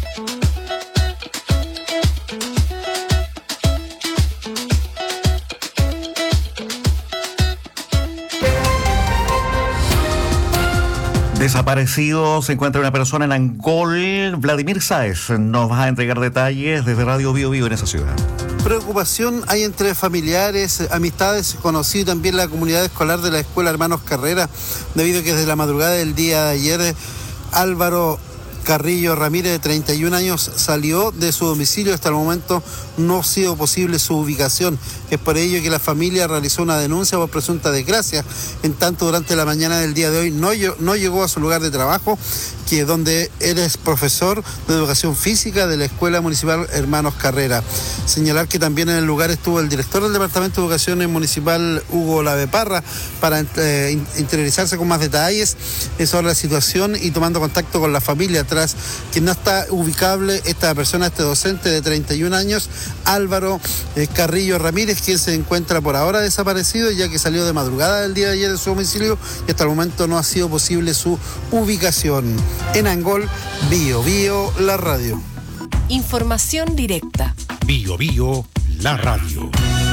Speaker 2: Desaparecido se encuentra una persona en Angol. Vladimir Sáez nos va a entregar detalles desde Radio Bio Bio en esa ciudad.
Speaker 8: Preocupación hay entre familiares, amistades, conocidos y también la comunidad escolar de la Escuela Hermanos Carrera, debido a que desde la madrugada del día de ayer Álvaro Carrillo Ramírez, de treinta y un años, salió de su domicilio. Hasta el momento no ha sido posible su ubicación. Es por ello que la familia realizó una denuncia por presunta desgracia. En tanto, durante la mañana del día de hoy no, no llegó a su lugar de trabajo, que es donde él es profesor de educación física de la Escuela Municipal Hermanos Carrera. Señalar que también en el lugar estuvo el director del Departamento de Educación Municipal, Hugo Laveparra, para eh, interiorizarse con más detalles sobre la situación y tomando contacto con la familia. Tras que no está ubicable esta persona, este docente de treinta y un años, Álvaro eh, Carrillo Ramírez, quien se encuentra por ahora desaparecido, ya que salió de madrugada del día de ayer de su domicilio y hasta el momento no ha sido posible su ubicación. En Angol, Bio Bio, la radio.
Speaker 7: Información directa.
Speaker 6: Bio Bio, la radio.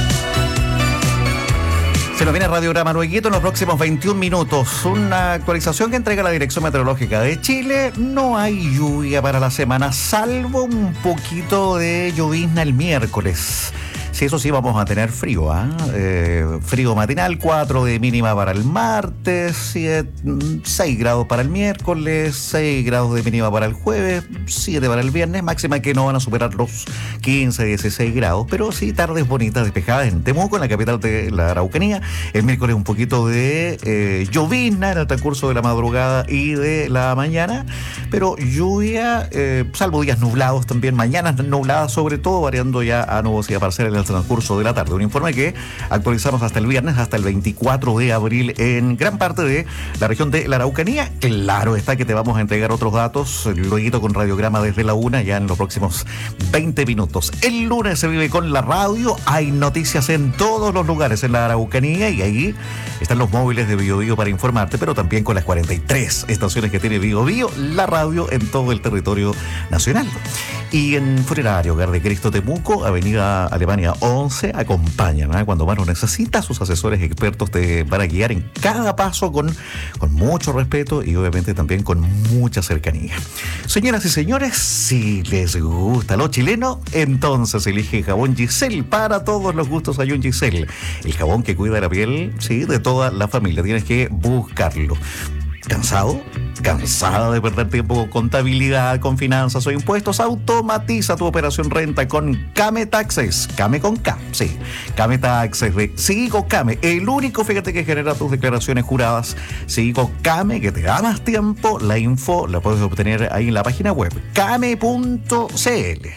Speaker 2: Se nos viene Radiograma Nueguito en los próximos veintiún minutos. Una actualización que entrega la Dirección Meteorológica de Chile. No hay lluvia para la semana, salvo un poquito de llovizna el miércoles. Sí, eso sí, vamos a tener frío, ¿ah? ¿eh? Eh, frío matinal, cuatro de mínima para el martes, seis grados para el miércoles, seis grados de mínima para el jueves, siete para el viernes, máxima que no van a superar los quince, dieciséis grados, pero sí tardes bonitas despejadas en Temuco, en la capital de la Araucanía. El miércoles un poquito de eh, llovizna en el transcurso de la madrugada y de la mañana, pero lluvia, eh, salvo días nublados también, mañanas nubladas sobre todo, variando ya a nubosidad parcial en el transcurso de la tarde. Un informe que actualizamos hasta el viernes, hasta el veinticuatro de abril en gran parte de la región de la Araucanía. Claro está que te vamos a entregar otros datos luego con Radiograma desde la una, ya en los próximos veinte minutos. El lunes se vive con la radio, hay noticias en todos los lugares en la Araucanía y ahí están los móviles de Bio Bio para informarte, pero también con las cuarenta y tres estaciones que tiene Bio Bio, la radio en todo el territorio nacional. Y en Funerario Hogar de Cristo Temuco, Avenida Alemania once, acompañan, ¿eh? Cuando más lo necesitas, sus asesores expertos te van a guiar en cada paso con, con mucho respeto y obviamente también con mucha cercanía. Señoras y señores, si les gusta lo chileno, entonces elige Jabón Giselle. Para todos los gustos hay un Giselle, el jabón que cuida la piel, sí, de toda la familia. Tienes que buscarlo. ¿Cansado? ¿Cansada de perder tiempo con contabilidad, con finanzas o impuestos? Automatiza tu operación renta con Kame Taxes. Kame con K, sí. Kame Taxes de Sigo Kame, el único, fíjate, que genera tus declaraciones juradas. Sigo Kame, que te da más tiempo. La info la puedes obtener ahí en la página web kame punto c l.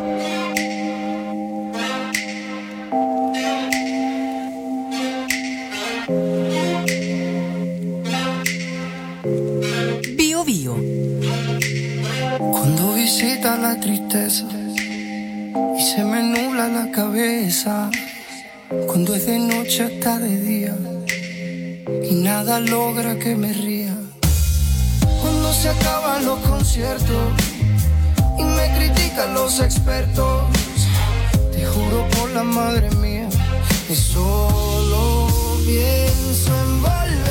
Speaker 3: Cuando visita la tristeza y se me nubla la cabeza, cuando es de noche hasta de día y nada logra que me ría, cuando se acaban los conciertos y me critican los expertos, te juro por la madre mía que solo pienso en volver.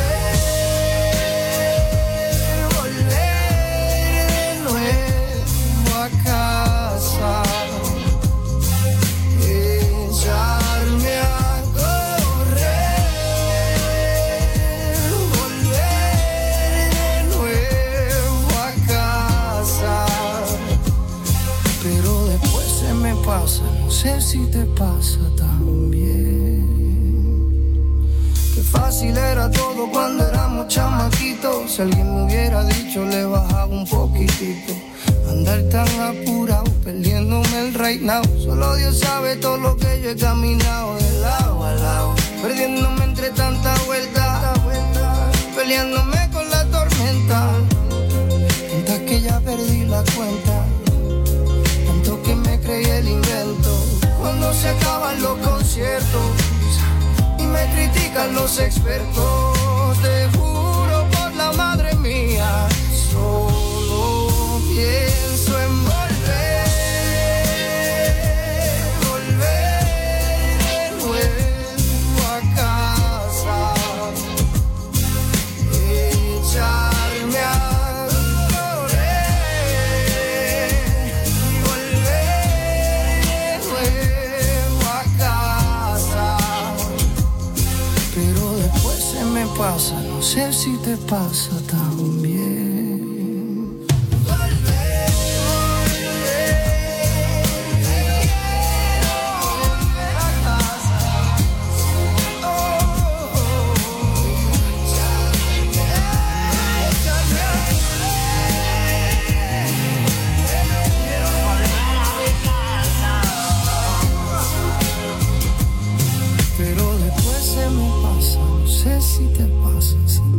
Speaker 3: Echarme a correr, volver de nuevo a casa, pero después se me pasa, no sé si te pasa también. Qué fácil era todo cuando éramos chamaquitos, si alguien me hubiera dicho le bajaba un poquitito. Andar tan apurado, perdiéndome el right now. Solo Dios sabe todo lo que yo he caminado de lado a lado, perdiéndome entre tanta vuelta, peleándome con la tormenta. Tantas que ya perdí la cuenta, tanto que me creí el invento. Cuando se acaban los conciertos y me critican los expertos, te juro por la madre mía, solo pienso en volver, volver de nuevo a casa, echarme a correr, volver de nuevo a casa, pero después se me pasa, no sé si te pasa también. Volver.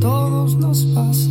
Speaker 3: todos nos pasa.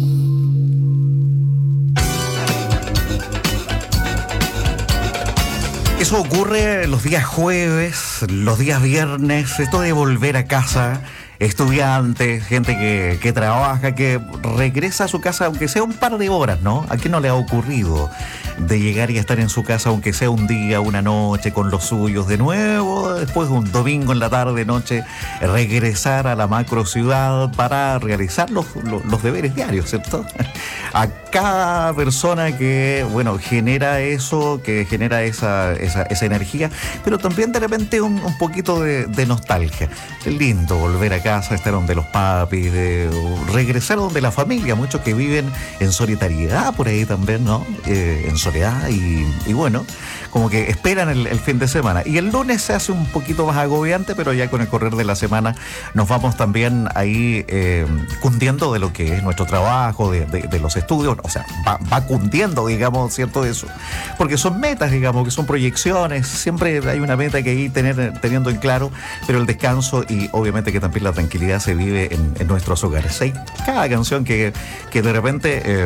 Speaker 2: Eso ocurre los días jueves, los días viernes, esto de volver a casa, estudiantes, gente que, que trabaja, que regresa a su casa aunque sea un par de horas, ¿no? ¿A quién no le ha ocurrido de llegar y estar en su casa aunque sea un día, una noche con los suyos de nuevo, después de un domingo en la tarde, noche, regresar a la macro ciudad para realizar los, los, los deberes diarios, ¿cierto? A cada persona que, bueno, genera eso, que genera esa, esa, esa energía, pero también de repente un, un poquito de, de nostalgia. Es lindo volver a casa, estar donde los papis, de regresar donde la familia, muchos que viven en solitariedad por ahí también, ¿no? Eh, en soledad y, y bueno, como que esperan el, el fin de semana. Y el lunes se hace un poquito más agobiante, pero ya con el correr de la semana nos vamos también ahí eh, cundiendo de lo que es nuestro trabajo, de, de, de los estudios, o sea, va, va cundiendo, digamos, ¿cierto? Eso. Porque son metas, digamos, que son proyecciones, siempre hay una meta que hay tener, teniendo en claro, pero el descanso y obviamente que también la tranquilidad se vive en, en nuestros hogares. Hay cada canción que, que de repente eh,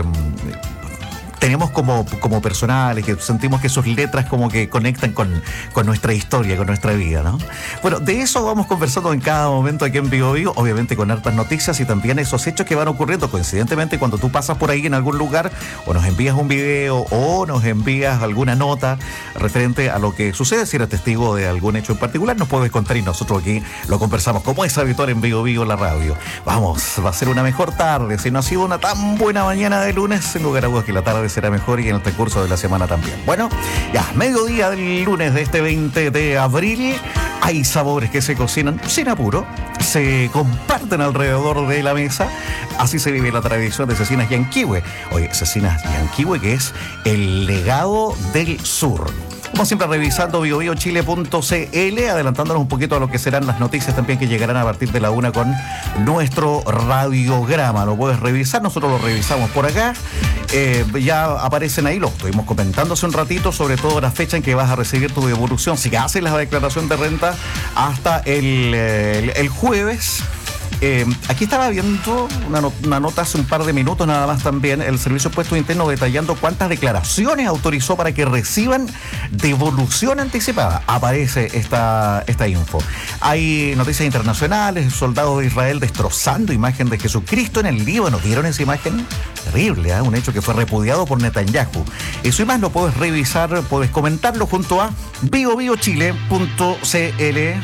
Speaker 2: tenemos como, como personales, que sentimos que sus letras como que conectan con, con nuestra historia, con nuestra vida, ¿no? Bueno, de eso vamos conversando en cada momento aquí en Bio Bio, obviamente con hartas noticias y también esos hechos que van ocurriendo coincidentemente cuando tú pasas por ahí en algún lugar o nos envías un video o nos envías alguna nota referente a lo que sucede. Si eres testigo de algún hecho en particular, nos puedes contar y nosotros aquí lo conversamos como es habitual en Bio Bio, la radio. Vamos, va a ser una mejor tarde. Si no ha sido una tan buena mañana de lunes, sin lugar a dudas que la tarde será mejor y en el transcurso de la semana también. Bueno, ya, mediodía del lunes de este veinte de abril, hay sabores que se cocinan sin apuro, se comparten alrededor de la mesa, así se vive la tradición de Cecinas Yanquihue. Oye, Cecinas Yanquihue, que es el legado del sur. Como siempre, revisando bio bio chile punto c l, adelantándonos un poquito a lo que serán las noticias también que llegarán a partir de la una con nuestro radiograma. Lo puedes revisar, nosotros lo revisamos por acá. Eh, ya aparecen ahí, lo estuvimos comentando hace un ratito, sobre todo la fecha en que vas a recibir tu devolución, si haces la declaración de renta hasta el, el, el jueves. Eh, aquí estaba viendo una, no, una nota hace un par de minutos nada más también, el Servicio de Impuestos Internos detallando cuántas declaraciones autorizó para que reciban devolución anticipada. Aparece esta, esta info. Hay noticias internacionales, soldados de Israel destrozando imagen de Jesucristo en el Líbano. ¿Vieron esa imagen? Terrible, ¿eh? Un hecho que fue repudiado por Netanyahu. Eso y más lo puedes revisar, puedes comentarlo junto a bio bio chile punto c l.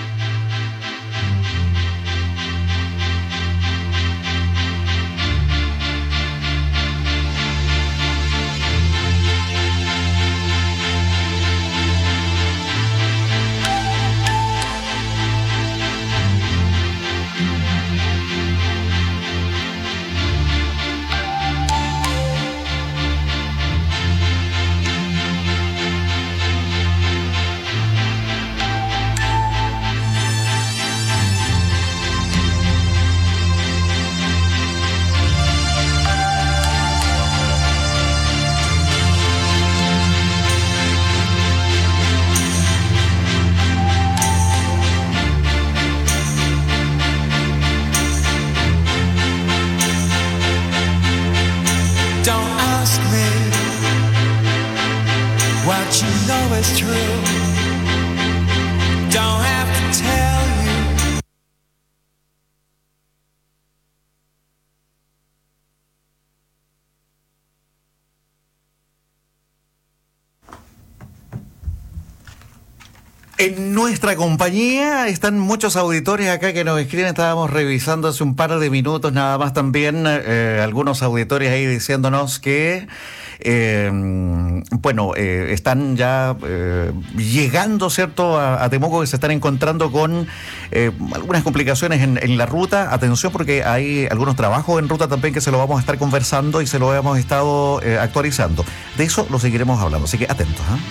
Speaker 2: En nuestra compañía están muchos auditores acá que nos escriben, estábamos revisando hace un par de minutos nada más también, eh, algunos auditores ahí diciéndonos que, eh, bueno, eh, están ya eh, llegando, ¿cierto?, a, a Temuco, que se están encontrando con eh, algunas complicaciones en, en la ruta. Atención, porque hay algunos trabajos en ruta también que se lo vamos a estar conversando y se lo hemos estado eh, actualizando. De eso lo seguiremos hablando, así que atentos, ¿eh?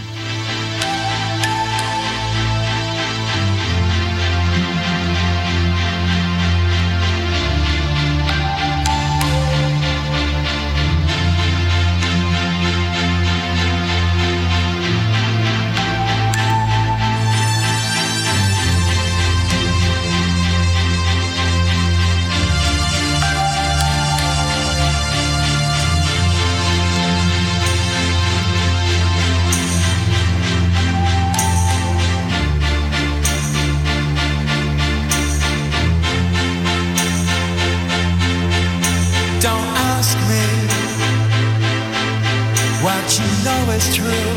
Speaker 4: it's true.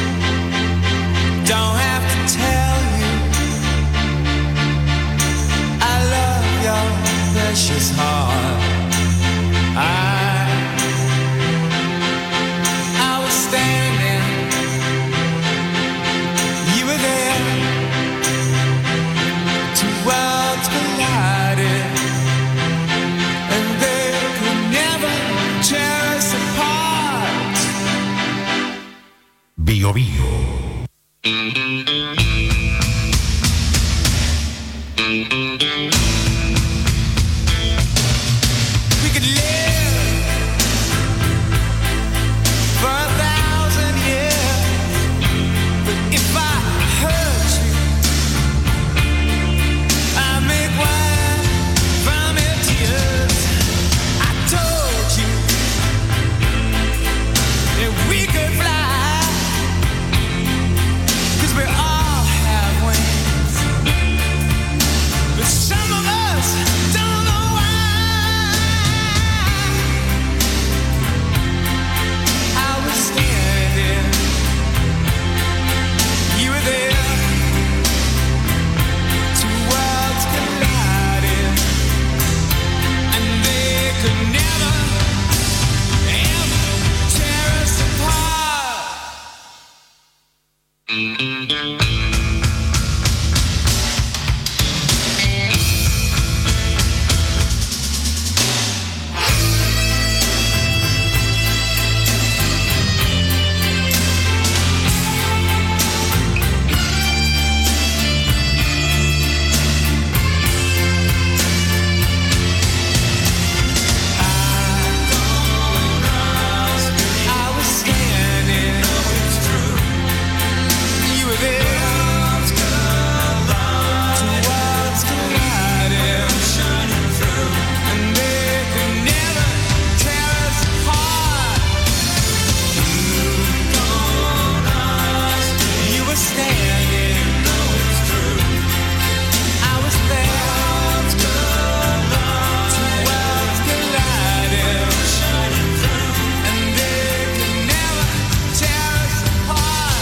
Speaker 4: Don't have to tell you I love your precious heart. I I was standing, you were there. Two worlds collided, and they could never tear us apart.
Speaker 6: Bio Bio.
Speaker 4: We could live for a thousand years, but if I hurt you, I make wine from your tears. I told you that we could fly, 'cause we all have wings, but some of us don't know why. I was standing, you were there. Two worlds collided, and they could never, ever tear us apart. I was standing, you were there. Two worlds collided, and they could never tear us apart. You were standing, I was there. Two worlds collided, and they could never tear us apart.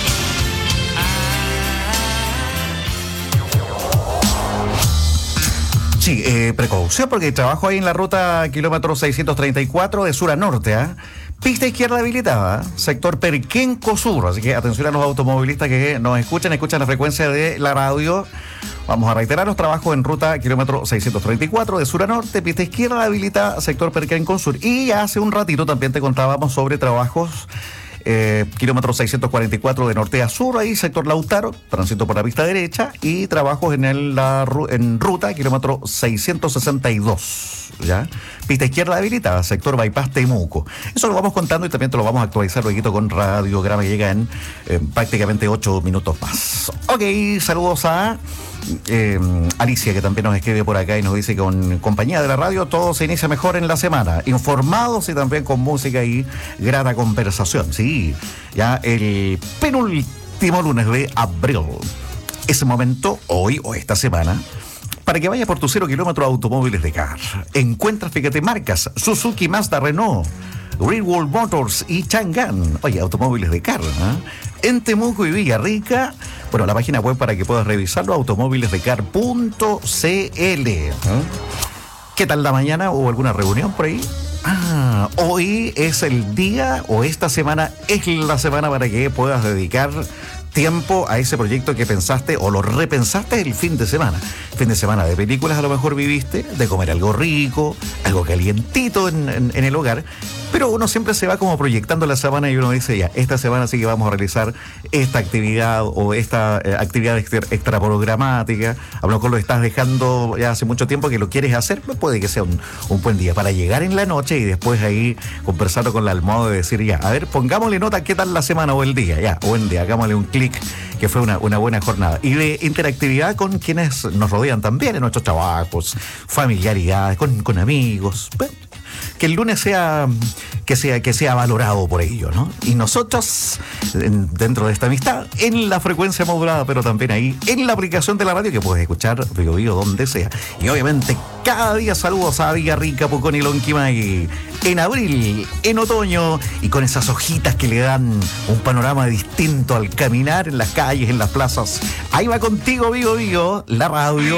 Speaker 2: Sí, eh, precaución porque trabajo ahí en la ruta kilómetro seiscientos treinta y cuatro de sur a norte, ¿ah? Pista izquierda habilitada, sector Perquenco Sur, así que atención a los automovilistas que nos escuchan, escuchan la frecuencia de la radio. Vamos a reiterar los trabajos en ruta kilómetro seiscientos treinta y cuatro de sur a norte, pista izquierda habilitada, sector Perquenco Sur. Y hace un ratito también te contábamos sobre trabajos Eh, kilómetro seiscientos cuarenta y cuatro de norte a sur, ahí sector Lautaro, tránsito por la pista derecha, y trabajos en el, la, en ruta kilómetro seiscientos sesenta y dos, ¿ya? Pista izquierda habilitada, sector Bypass Temuco. Eso lo vamos contando y también te lo vamos a actualizar luego con radiograma que llega en eh, prácticamente ocho minutos más. Ok, saludos a Eh, Alicia, que también nos escribe por acá y nos dice que con compañía de la radio todo se inicia mejor en la semana, informados y también con música y grata conversación. Sí, ya el penúltimo lunes de abril, ese momento, hoy o esta semana, para que vaya por tu cero kilómetro automóviles de Car. Encuentras, fíjate, marcas Suzuki, Mazda, Renault, Greenwald Motors y Chang'an. Oye, automóviles de Car, ¿eh? En Temuco y Villarrica. Bueno, la página web para que puedas revisarlo, automóviles de car punto c l. ¿eh? ¿Qué tal la mañana? ¿Hubo alguna reunión por ahí? Ah, hoy es el día, o esta semana es la semana para que puedas dedicar tiempo a ese proyecto que pensaste o lo repensaste el fin de semana. Fin de semana de películas a lo mejor viviste, de comer algo rico, algo calientito en, en, en el hogar, pero uno siempre se va como proyectando la semana y uno dice, ya, esta semana sí que vamos a realizar esta actividad o esta eh, actividad extra, extra programática. A lo mejor lo estás dejando ya hace mucho tiempo que lo quieres hacer, pues puede que sea un, un buen día para llegar en la noche y después ahí conversarlo con la almohada y decir, ya, a ver, pongámosle nota qué tal la semana o el día, ya, buen día, hagámosle un clic, que fue una, una buena jornada. Y de interactividad con quienes nos rodean también en nuestros trabajos, familiaridades, con, con amigos. Bueno, que el lunes sea que sea que sea valorado por ello, ¿no? Y nosotros en, dentro de esta amistad en la frecuencia modulada, pero también ahí en la aplicación de la radio que puedes escuchar Bio Bio donde sea. Y obviamente cada día saludos a Villarrica, Pucón y Lonquimay en abril, en otoño, y con esas hojitas que le dan un panorama distinto al caminar en las calles, en las plazas. Ahí va contigo Bio Bio, la radio.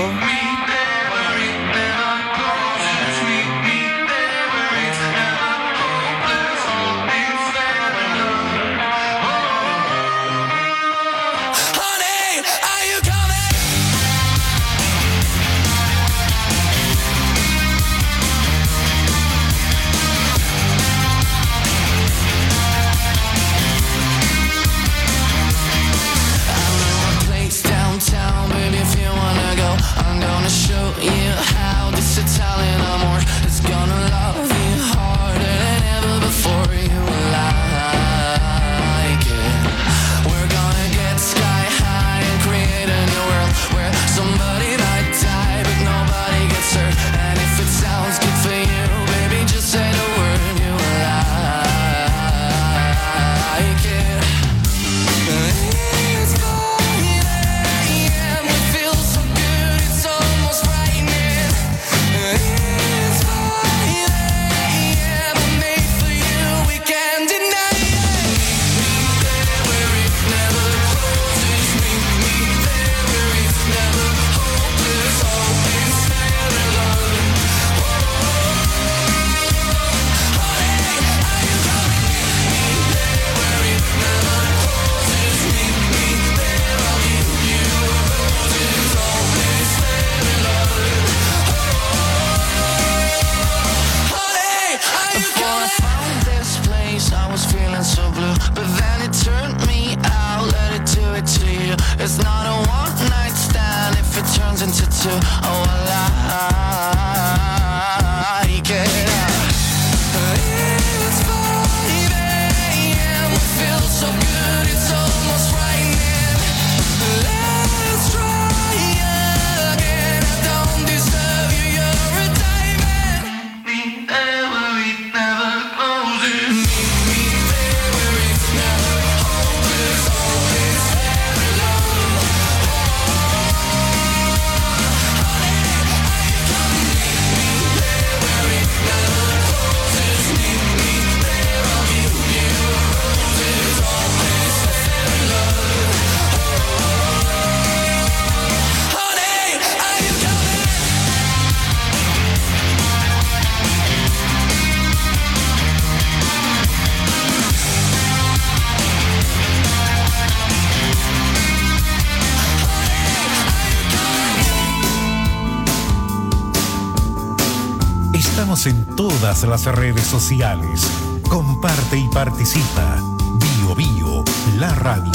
Speaker 6: En todas las redes sociales. Comparte y participa. Bio Bio, la radio.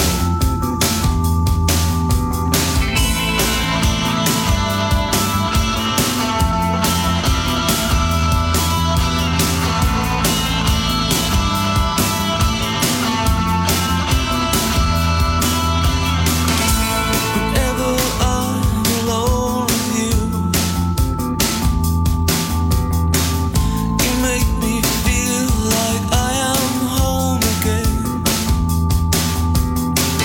Speaker 4: Feel like I am home again.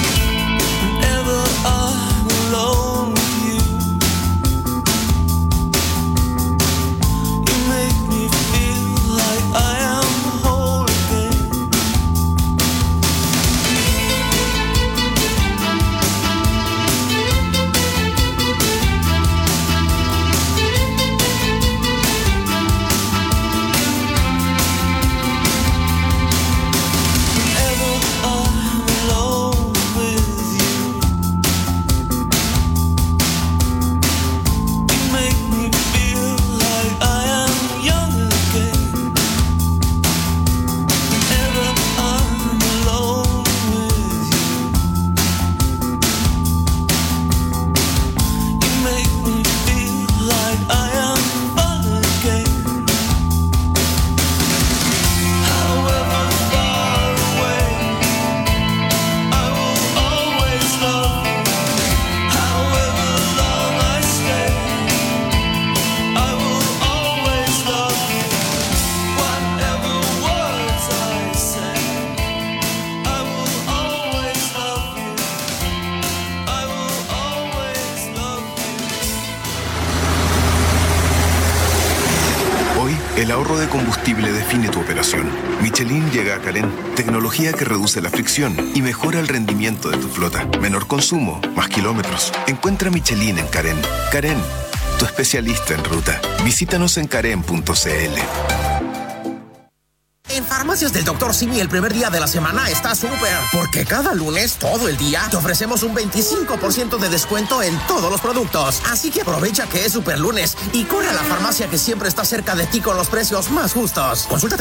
Speaker 30: El ahorro de combustible define tu operación. Michelin llega a Carén, tecnología que reduce la fricción y mejora el rendimiento de tu flota. Menor consumo, más kilómetros. Encuentra Michelin en Carén. Carén, tu especialista en ruta. Visítanos en carén punto c l.
Speaker 5: En Farmacias del doctor Simi el primer día de la semana está súper, porque cada lunes, todo el día, te ofrecemos un veinticinco por ciento de descuento en todos los productos. Así que aprovecha que es super lunes y corre a la farmacia que siempre está cerca de ti con los precios más justos. Consulta